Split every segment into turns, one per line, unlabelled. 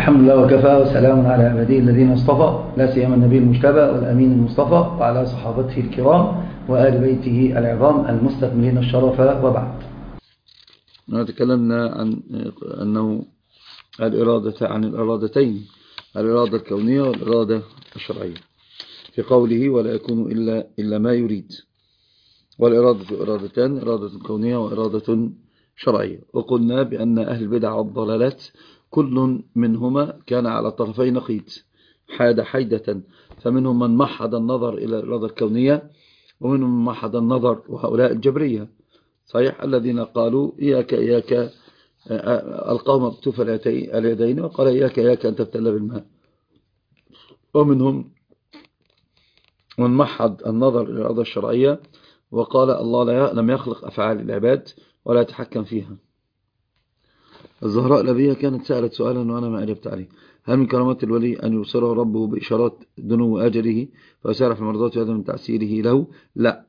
الحمد لله وكفى وسلام على عباده الذين اصطفى، لا سيما النبي المجتبى والأمين المصطفى وعلى صحابته الكرام وآل بيته العظام المستكملين الشرف، وبعد.
تكلمنا عن أنه عن الإرادتين، الإرادة الكونية والإرادة الشرعية، في قوله ولا يكون إلا ما يريد. والإرادة إرادتان، إرادة كونية وإرادة شرعية. وقلنا بأن أهل البدع والضلالات كل منهما كان على طرفي نقيض، حاد حيدة، فمنهم من محض النظر إلى الإرادة الكونية، ومنهم من محض النظر، وهؤلاء الجبرية صحيح الذين قالوا إياك القوم مكتوف اليدين، وقال إياك أن تبتلى بالماء. ومنهم من محض النظر إلى الإرادة الشرعية وقال الله لم يخلق أفعال العباد ولا يتحكم فيها. الزهراء الأبية كانت سألت سؤالا وأنا ما أجبت عليه: هل من كرامات الولي أن يبصره ربه بإشارات دنو أجله فيسارع في مرضاته هذا من تعسيره له؟ لا،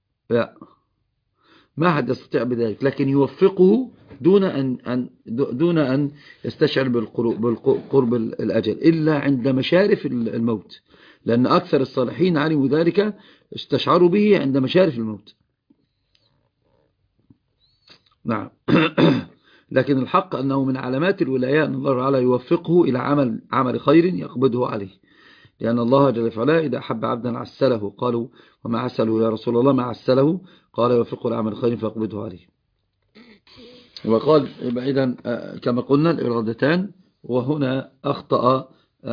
ما أحد يستطيع بذلك، لكن يوفقه دون أن يستشعر بالقرب الأجل إلا عند مشارف الموت، لأن أكثر الصالحين علموا ذلك، استشعروا به عند مشارف الموت. نعم. لكن الحق أنه من علامات الولاية أن الله تعالى يوفقه إلى عمل خير يقبضه عليه، لأن الله جل وعلا إذا أحب عبدا عسله، قالوا وما عسله يا رسول الله؟ ما عسله؟ قال يوفقه لعمل خير فيقبضه عليه. وقال إذن كما قلنا الإرادتان، وهنا أخطأ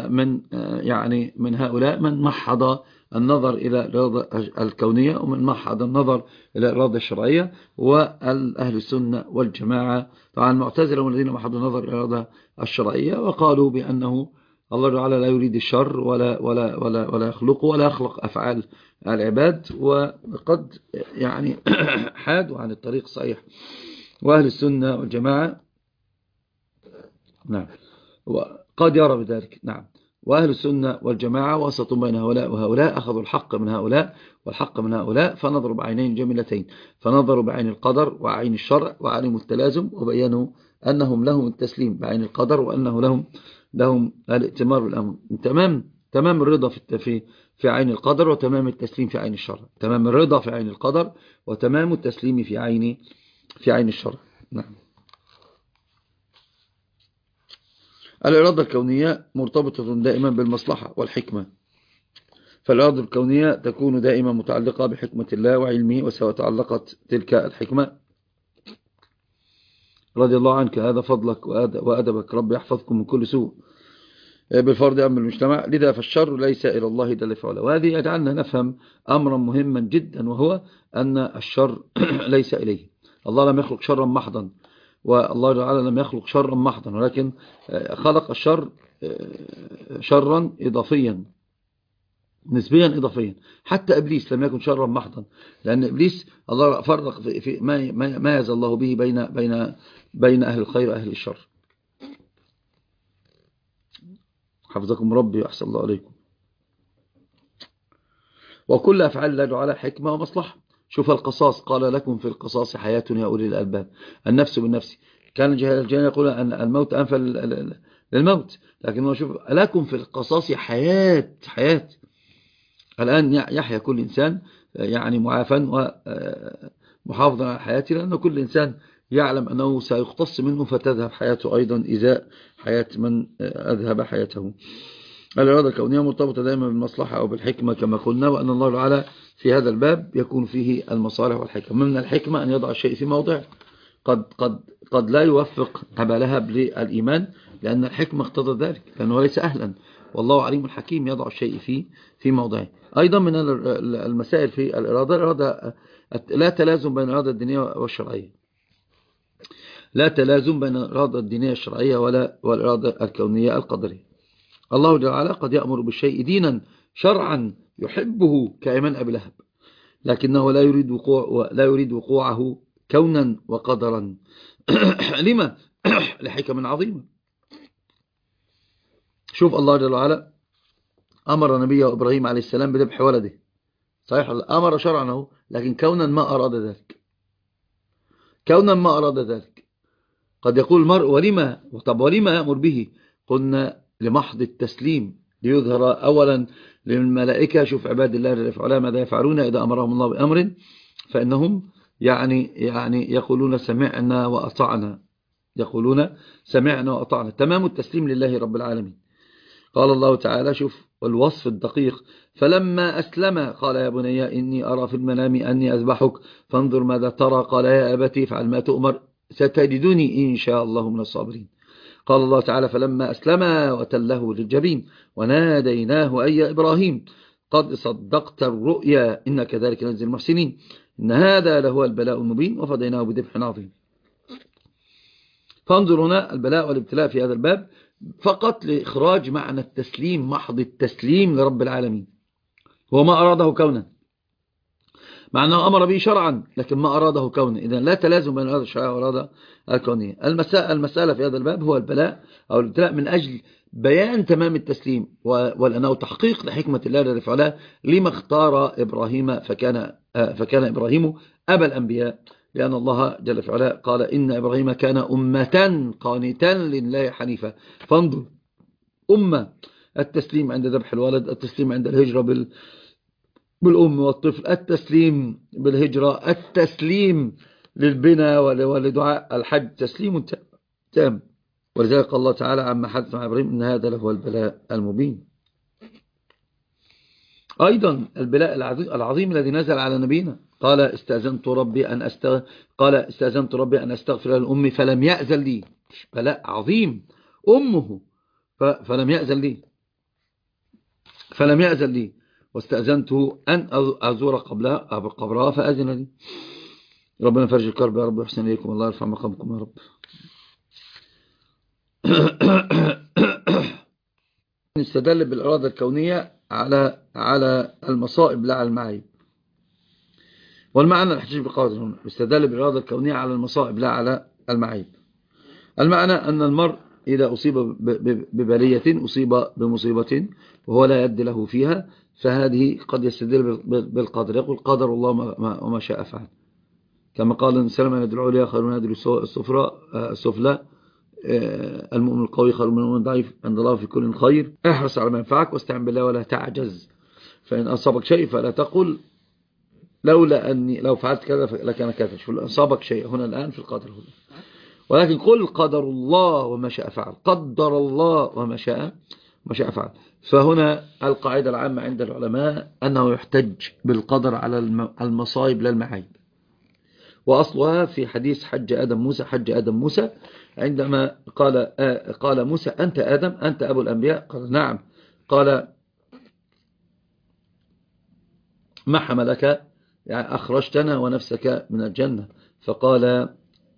من هؤلاء من محض النظر إلى الإرادة الكونية ومن محض النظر إلى الإرادة الشرعية. والأهل السنة والجماعة طبعا المعتزلة والذين محضوا النظر إلى الإرادة الشرعية وقالوا بأنه الله تعالى لا يريد الشر ولا يخلقه ولا يخلق أفعال العباد، وقد حادوا عن الطريق الصحيح. وأهل السنة والجماعة نعم وقد يرى بذلك. نعم. وأهل السنة والجماعة وسط بين هؤلاء وهؤلاء، أخذوا الحق من هؤلاء والحق من هؤلاء، فنظروا بعينين جميلتين، فنظروا بعين القدر وعين الشرع وعلموا التلازم، وبينوا أنهم لهم التسليم بعين القدر وأنه لهم الائتمار بالأمر. تمام الرضا في عين القدر وتمام التسليم في عين الشرع، تمام الرضا في عين القدر وتمام التسليم في عين الشرع. نعم. الإرادة الكونية مرتبطة دائما بالمصلحة والحكمة، فالإرادة الكونية تكون دائما متعلقة بحكمة الله وعلمه، وسواء تعلقت تلك الحكمة رضي الله عنك هذا فضلك وأدبك، رب يحفظكم من كل سوء، بالفرد أم المجتمع، لذا فالشر ليس إلى الله جل وعلا. وهذه يجعلنا نفهم أمرا مهما جدا، وهو أن الشر ليس إليه. الله لم يخلق شرا محضا، والله تعالى لم يخلق شرا محضا، ولكن خلق الشر شرا إضافيا نسبيا إضافيا. حتى إبليس لم يكن شرا محضا، لأن إبليس الله فرق في ما يزال الله به بين أهل الخير وأهل الشر. حفظكم ربي وأحسن الله عليكم. وكل أفعال الله تعالى حكمة ومصلحة. شوف القصاص، قال لكم في القصاص حياة يا أولي الألباب، النفس بالنفس. كان الجاهل يقول أن الموت أنفى للموت، لكن هو شوف لكم في القصاص حياة. الآن يحيا كل إنسان معافى ومحافظا على حياته، لأن كل إنسان يعلم أنه سيقتص منه فتذهب حياته أيضا إزاء حياة من أذهب حياته. الإرادة الكونية مرتبطة دائما بالمصلحة أو بالحكمة كما قلنا، وأن الله تعالى في هذا الباب يكون فيه المصالح والحكمة. من الحكمة أن يضع الشيء في موضع. قد لا يوفق أبا لهب للإيمان لأن الحكمة اقتضت ذلك، لأنه ليس أهلا، والله عليم حكيم يضع الشيء في موضعه. أيضا من المسائل في الإرادة لا تلازم بين الإرادة الدينية والشرعية، لا تلازم بين الإرادة الدينية الشرعية والإرادة الكونية القدرية. الله جل وعلا قد يأمر بالشيء دينا شرعا يحبه كإيمان أبي لهب، لكنه لا يريد وقوعه كونا وقدرا. لما؟ لحكم عظيمة. شوف الله جل وعلا أمر نبيه إبراهيم عليه السلام بذبح ولده، صحيح أمر شرعا، لكن كونا ما أراد ذلك. قد يقول المرء ولما يأمر به؟ قلنا لمحض التسليم، ليظهر أولا للملائكة شوف عباد الله الذين يفعلون ماذا يفعلون إذا أمرهم الله بأمر فإنهم يعني يقولون سمعنا وأطعنا، يقولون سمعنا وأطعنا، تمام التسليم لله رب العالمين. قال الله تعالى شوف والوصف الدقيق فلما أسلم قال يا بني إني أرى في المنام أني أذبحك فانظر ماذا ترى قال يا أبتي فعل ما تؤمر ستجدني إن شاء الله من الصابرين. قال الله تعالى فلما أسلم وتله للجبين وناديناه أي يا إبراهيم قد صدقت الرؤيا إن كذلك نجزي المحسنين إن هذا لهو البلاء المبين وفديناه بذبح عظيم. فانظر هنا البلاء والابتلاء في هذا الباب فقط لإخراج معنى التسليم، محض التسليم لرب العالمين، هو ما أراده كونا، مع أنه أمر به شرعا لكن ما أراده كونا، إذن لا تلازم بين هذا الشرع وإرادة الكونية. المسألة في هذا الباب هو البلاء أو الابتلاء من أجل بيان تمام التسليم ولأنه تحقيق لحكمة الله الذي فعلها لما اختار إبراهيم فكان إبراهيم أبا الأنبياء، لأن الله جل في علاه قال إن إبراهيم كان أمة قانتا لله حنيفا. فانظر أمة، التسليم عند ذبح الولد، التسليم عند الهجرة بالأم والطفل، التسليم بالهجرة، التسليم للبناء ولدعاء الحج، تسليم تام. ولذلك قال الله تعالى عما حدث مع إبراهيم إن هذا له البلاء المبين. أيضا البلاء العظيم الذي نزل على نبينا قال استأذنت ربي أن أستغفر لأمي فلم يأذن لي، بلاء عظيم، أمه فلم يأذن لي واستأذنته أن أزور قبرها فأذن لي. ربنا فرج الكرب يا رب ويحسن إليكم الله يرفع مقامكم يا رب. نستدل بالإرادة الكونية على المصائب لا على المعايب، والمعنى الاحتجاج بالقادر هنا يستدل بالإرادة الكونية على المصائب لا على المعايب. المعنى أن المرء إذا أصيب ببلية أصيب بمصيبة وهو لا يد له فيها فهذه قد يستدل بالقدر، يقول قدر الله وما شاء فعل، كما قال سلمة يد العليا خير من يد السفلى، المؤمن القوي خير من المؤمن الضعيف عند الله في كل خير، احرص على ما ينفعك واستعن بالله ولا تعجز، فإن أصابك شيء فلا تقل لولا أني لو فعلت كذا لكان كذا، شوف أصابك شيء هنا الآن في القدر هنا، ولكن قل قدر الله وما شاء فعل، قدر الله وما شاء فعل. فهنا القاعدة العامة عند العلماء أنه يحتج بالقدر على المصائب لا المعايب، وأصلها في حديث حج آدم موسى عندما قال موسى أنت آدم أنت أبو الأنبياء، قال نعم، قال ما حملك يعني أخرجتنا ونفسك من الجنة، فقال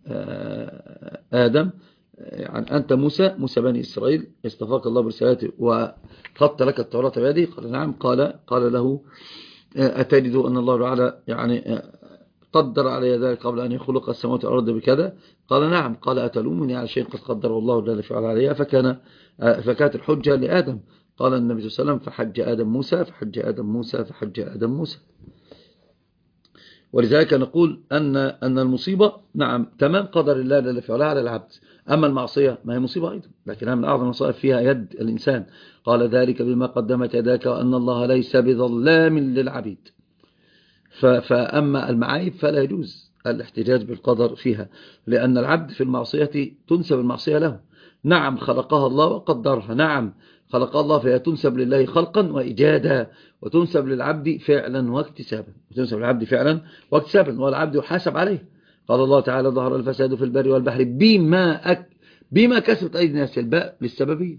آدم يعني أنت موسى بني إسرائيل استفاق الله برسالته وخط لك التوراة بيده، قال نعم، قال له أتجد أن الله تعالى يعني قدر علي ذلك قبل أن يخلق السماوات والأرض بكذا، قال نعم، قال أتلومني على شيء قد قدره الله جل وعلا عليها، فكانت الحجة لآدم. قال النبي صلى الله عليه وسلم فحج آدم موسى. ولذلك نقول أن المصيبة نعم تمام قدر الله جل وعلا على العبد، أما المعصية ما هي مصيبة أيضا لكنها من أعظم المصائب فيها يد الإنسان، قال ذلك بما قدمت يداك وأن الله ليس بظلام للعبيد. فأما المعايب فلا يجوز الاحتجاج بالقدر فيها، لأن العبد في المعصية تنسب المعصية له، نعم خلقها الله وقدرها، نعم خلقها الله فهي تنسب لله خلقا وإيجادا، وتنسب للعبد فعلا واكتسابا، والعبد يحاسب عليه. قال الله تعالى ظهر الفساد في البر والبحر بما كسبت أيدي الناس، الباء للسببية،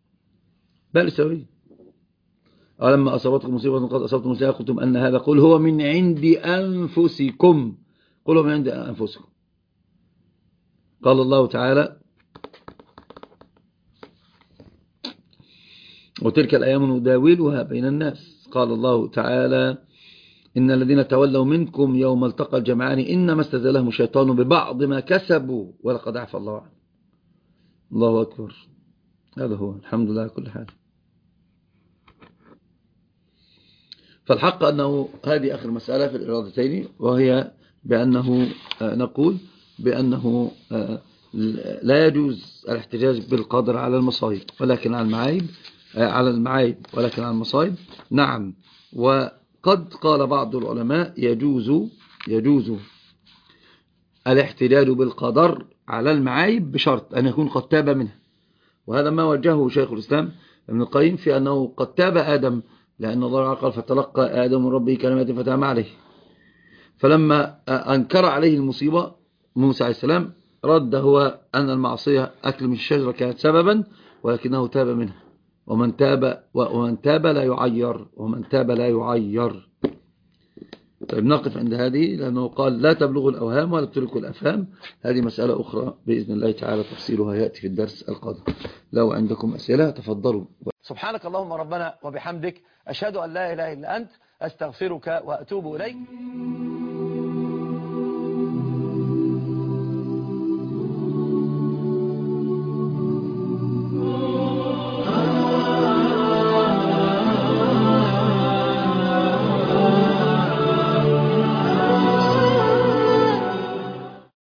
ولما أصابتكم مصيبة قد أصبتم مصيبة قلتم أن هذا قل هو من عند أنفسكم، قال الله تعالى وتلك الأيام نداولها بين الناس، قال الله تعالى إن الذين تولوا منكم يوم التقى الجمعان إنما استزلهم الشيطان ببعض ما كسبوا ولقد عفى الله عنه. الله أكبر، هذا هو الحمد لله كل حال. فالحق أنه هذه آخر مسألة في الإرادتين، وهي بأنه نقول بأنه لا يجوز الاحتجاج بالقدر على المصائب ولكن على المعايب ولكن على المصائب نعم. وقد قال بعض العلماء يجوز الاحتجاج بالقدر على المعايب بشرط أن يكون قد تاب منها، وهذا ما وجهه شيخ الإسلام ابن القيم في أنه قد تاب آدم، لأن الله قال فتلقى آدم من ربه كلمات فتاب عليه. فلما أنكر عليه المصيبة موسى عليه السلام رد هو أن المعصية أكل من الشجرة كانت سببا ولكنه تاب منها، ومن تاب لا يعير. طيب نقف عند هذه، لأنه قال لا تبلغوا الأوهام ولا تتركوا الأفهام. هذه مسألة أخرى بإذن الله تعالى تفصيلها يأتي في الدرس القادم. لو عندكم أسئلة تفضلوا.
سبحانك اللهم ربنا وبحمدك، أشهد أن لا إله إلا أنت، أستغفرك وأتوب إليك.